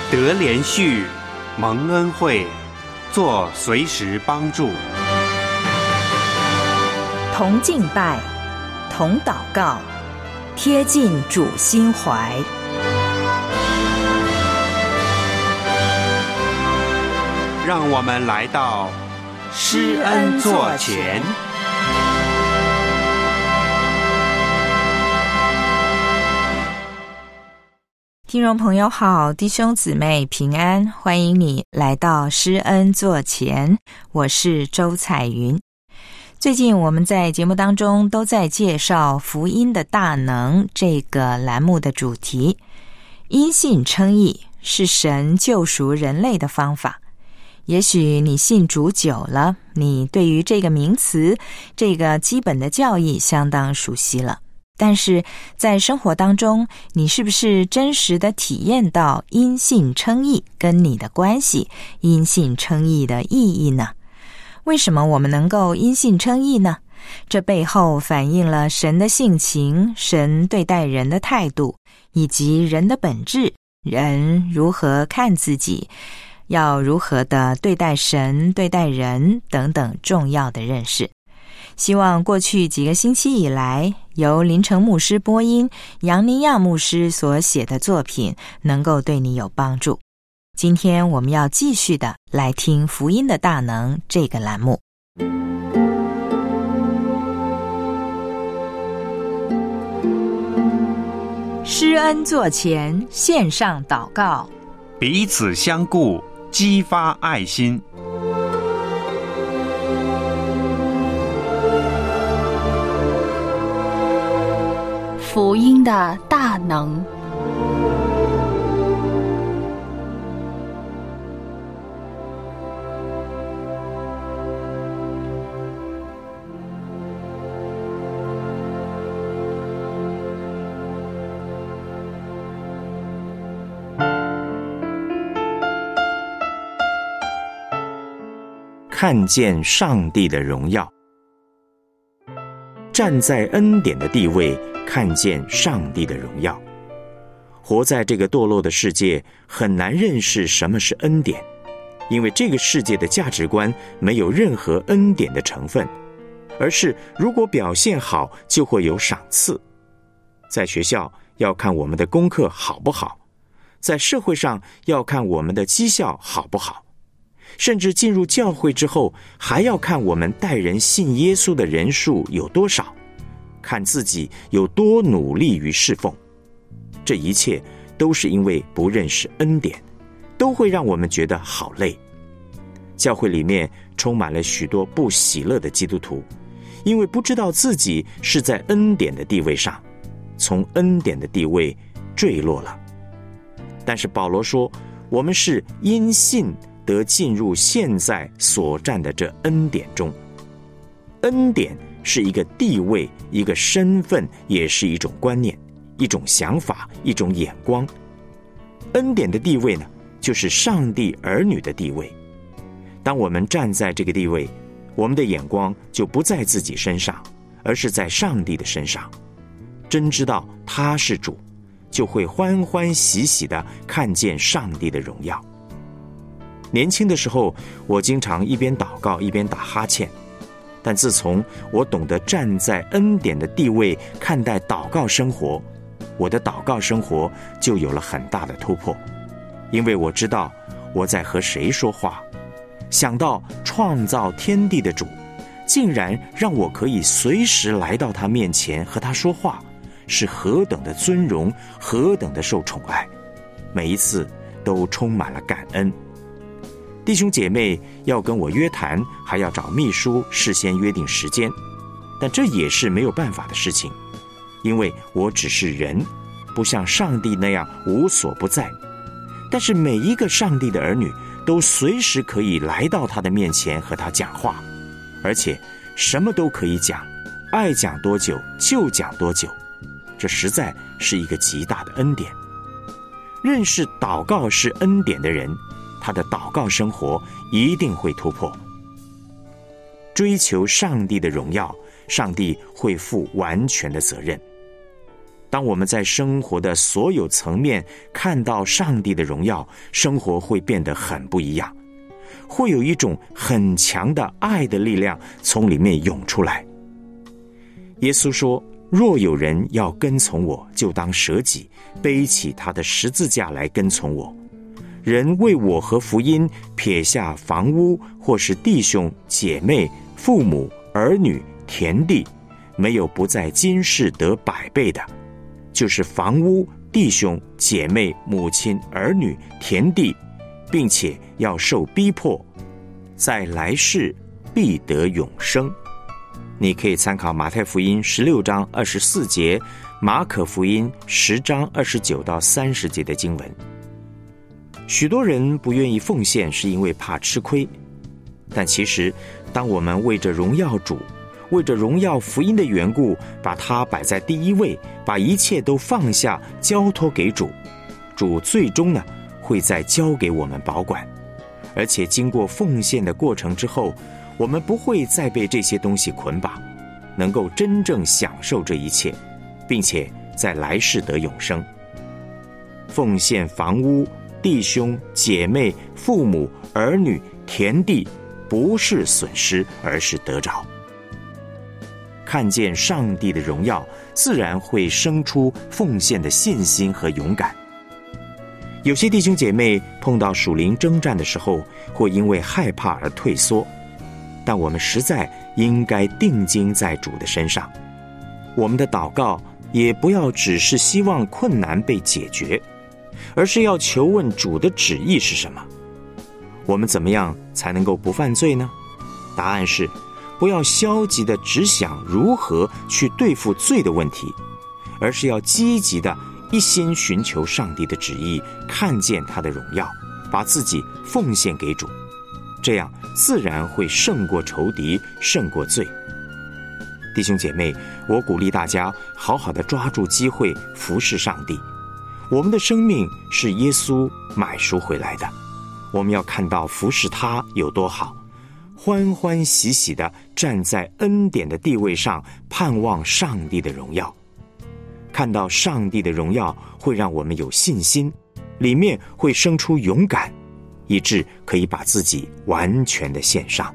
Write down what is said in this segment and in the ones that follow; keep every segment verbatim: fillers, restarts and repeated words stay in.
得连续，蒙恩惠，做随时帮助。 同敬拜，同祷告，贴近主心怀。 让我们来到施恩座前。 听众朋友好，弟兄姊妹平安，欢迎你来到施恩座前，我是周彩云。最近我们在节目当中都在介绍福音的大能这个栏目的主题。因信称义是神救赎人类的方法。也许你信主久了，你对于这个名词，这个基本的教义相当熟悉了。但是在生活当中，你是不是真实的体验到因信称义跟你的关系，因信称义的意义呢？为什么我们能够因信称义呢？这背后反映了神的性情，神对待人的态度，以及人的本质，人如何看自己，要如何的对待神、对待人等等重要的认识。希望过去几个星期以来，由林成牧师播音，杨尼亚牧师所写的作品能够对你有帮助。今天我们要继续的来听福音的大能这个栏目。施恩座前线上祷告， 彼此相顾，激发爱心。 福音的大能。 看见上帝的荣耀，站在恩典的地位，看见上帝的荣耀。活在这个堕落的世界，很难认识什么是恩典，因为这个世界的价值观没有任何恩典的成分，而是如果表现好就会有赏赐。在学校要看我们的功课好不好，在社会上要看我们的绩效好不好，甚至进入教会之后，还要看我们带人信耶稣的人数有多少，看自己有多努力于侍奉。这一切都是因为不认识恩典，都会让我们觉得好累。教会里面充满了许多不喜乐的基督徒，因为不知道自己是在恩典的地位上，从恩典的地位坠落了。但是保罗说，我们是因信得进入现在所占的这恩典中。恩典是一个地位，一个身份，也是一种观念，一种想法，一种眼光。恩典的地位呢，就是上帝儿女的地位。当我们站在这个地位，我们的眼光就不在自己身上，而是在上帝的身上。真知道他是主，就会欢欢喜喜地看见上帝的荣耀。年轻的时候，我经常一边祷告一边打哈欠，但自从我懂得站在恩典的地位看待祷告生活，我的祷告生活就有了很大的突破。因为我知道我在和谁说话，想到创造天地的主竟然让我可以随时来到他面前和他说话，是何等的尊荣，何等的受宠爱，每一次都充满了感恩。弟兄姐妹要跟我约谈，还要找秘书事先约定时间，但这也是没有办法的事情，因为我只是人，不像上帝那样无所不在。但是每一个上帝的儿女都随时可以来到他的面前和他讲话，而且什么都可以讲，爱讲多久就讲多久，这实在是一个极大的恩典。认识祷告是恩典的人，他的祷告生活一定会突破。追求上帝的荣耀，上帝会负完全的责任。 当我们在生活的所有层面看到上帝的荣耀，生活会变得很不一样，会有一种很强的爱的力量从里面涌出来。耶稣说，若有人要跟从我，就当舍己，背起他的十字架来跟从我。人为我和福音撇下房屋，或是弟兄姐妹、父母、儿女、田地，没有不在今世得百倍的，就是房屋、弟兄姐妹、母亲、儿女、田地，并且要受逼迫，在来世必得永生。你可以参考马太福音十六章二十四节，马可福音十章二十九到三十节的经文。许多人不愿意奉献，是因为怕吃亏。但其实，当我们为着荣耀主，为着荣耀福音的缘故，把它摆在第一位，把一切都放下，交托给主，主最终呢，会再交给我们保管。而且经过奉献的过程之后，我们不会再被这些东西捆绑，能够真正享受这一切，并且在来世得永生。奉献房屋、弟兄姐妹、父母、儿女、田地，不是损失，而是得着。看见上帝的荣耀，自然会生出奉献的信心和勇敢。有些弟兄姐妹碰到属灵征战的时候，会因为害怕而退缩，但我们实在应该定睛在主的身上。我们的祷告也不要只是希望困难被解决，而是要求问主的旨意是什么。我们怎么样才能够不犯罪呢？答案是，不要消极的只想如何去对付罪的问题，而是要积极的一心寻求上帝的旨意，看见他的荣耀，把自己奉献给主，这样自然会胜过仇敌，胜过罪。弟兄姐妹，我鼓励大家好好的抓住机会服侍上帝。我们的生命是耶稣买赎回来的，我们要看到服侍他有多好，欢欢喜喜地站在恩典的地位上，盼望上帝的荣耀。看到上帝的荣耀会让我们有信心，里面会生出勇敢，以致可以把自己完全的献上。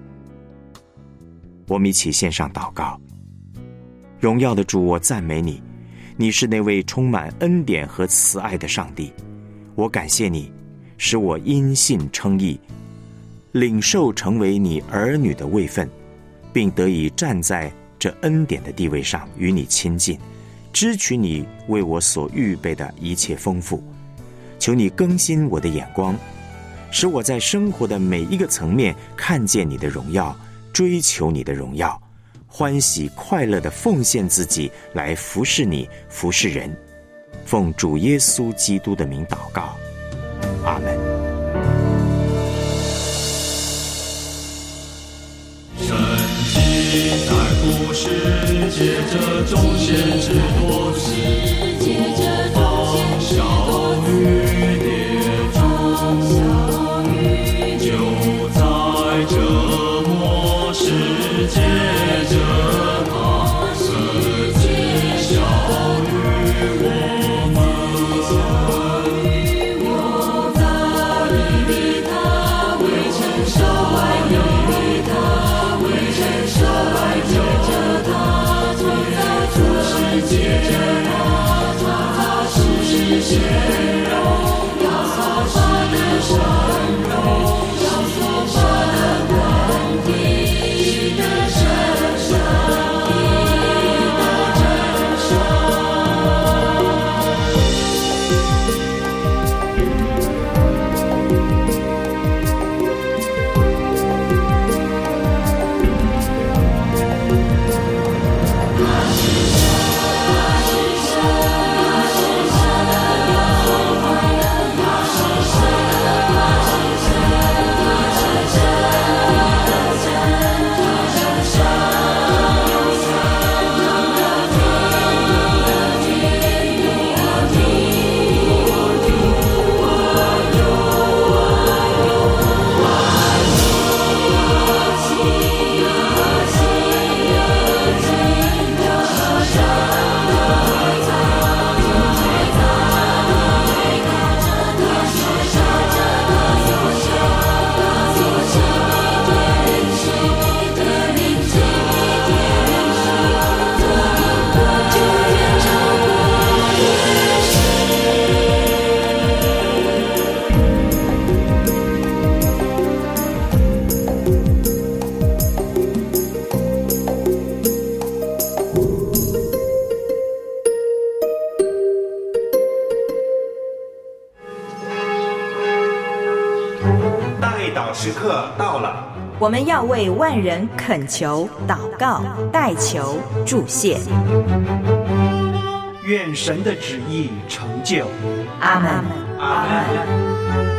我们一起献上祷告。荣耀的主，我赞美你，你是那位充满恩典和慈爱的上帝。我感谢你，使我因信称义，领受成为你儿女的位分，并得以站在这恩典的地位上与你亲近，支取你为我所预备的一切丰富。求你更新我的眼光，使我在生活的每一个层面看见你的荣耀，追求你的荣耀，欢喜快乐地奉献自己来服侍你，服侍人。奉主耶稣基督的名祷告，阿们。 圣经在故事，借着众先知多次，方小雨跌中，就在这末世，借着他恩赐小雨我们。我在以他为承受爱，以他为承受爱，借着他创造出世界，借着他创造出世界，要所发的神荣，要所发的光体的神圣，的真圣。 祷时刻到了， 我们要为万人恳求、祷告、代求、祝谢。 愿神的旨意成就。 阿们。 阿们。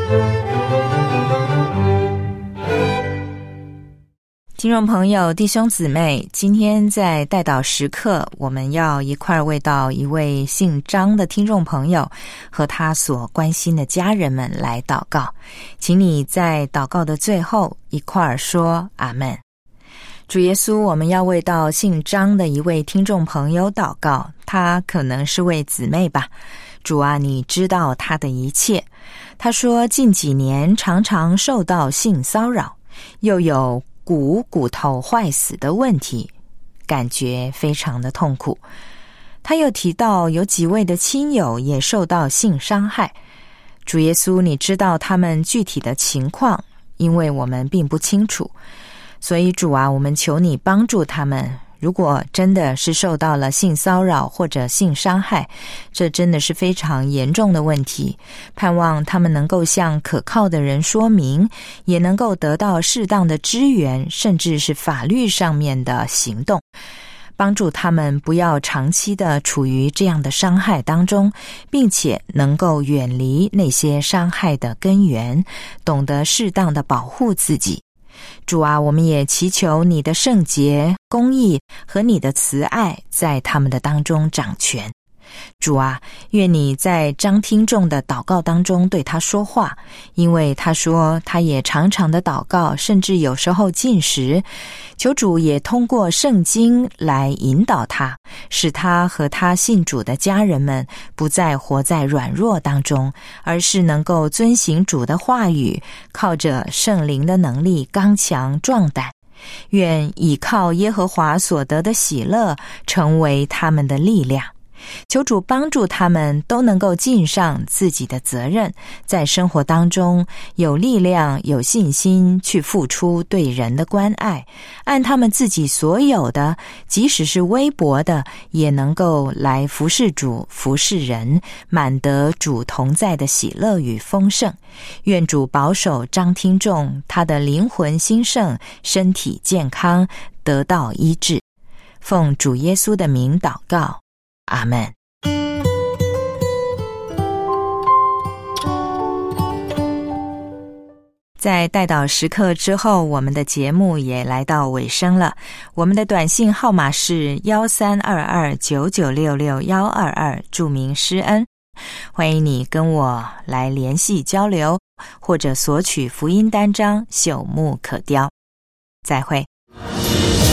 听众朋友、弟兄姊妹，今天在代祷时刻，我们要一块为到一位姓张的听众朋友和他所关心的家人们来祷告，请你在祷告的最后一块说阿们。主耶稣，我们要为到姓张的一位听众朋友祷告，他可能是位姊妹吧。主啊，你知道他的一切。他说近几年常常受到性骚扰，又有骨骨头坏死的问题，感觉非常的痛苦。他又提到有几位的亲友也受到性伤害。主耶稣，你知道他们具体的情况，因为我们并不清楚。所以主啊，我们求你帮助他们。如果真的是受到了性骚扰或者性伤害，这真的是非常严重的问题，盼望他们能够向可靠的人说明，也能够得到适当的支援，甚至是法律上面的行动，帮助他们不要长期的处于这样的伤害当中，并且能够远离那些伤害的根源，懂得适当的保护自己。主啊，我们也祈求你的圣洁、公义和你的慈爱在他们的当中掌权。主啊，愿你在张听众的祷告当中对他说话，因为他说他也常常的祷告，甚至有时候禁食。求主也通过圣经来引导他，使他和他信主的家人们不再活在软弱当中，而是能够遵行主的话语，靠着圣灵的能力刚强壮胆。愿倚靠耶和华所得的喜乐成为他们的力量。求主帮助他们都能够尽上自己的责任，在生活当中有力量、有信心去付出对人的关爱，按他们自己所有的，即使是微薄的，也能够来服侍主、服侍人，满得主同在的喜乐与丰盛。愿主保守张听众，他的灵魂兴盛，身体健康，得到医治。奉主耶稣的名祷告，阿们。在代祷时刻之后，我们的节目也来到尾声了。我们的短信号码是一三二二九九六六一二二，注明施恩。欢迎你跟我来联系交流，或者索取福音单张，朽木可雕。再会。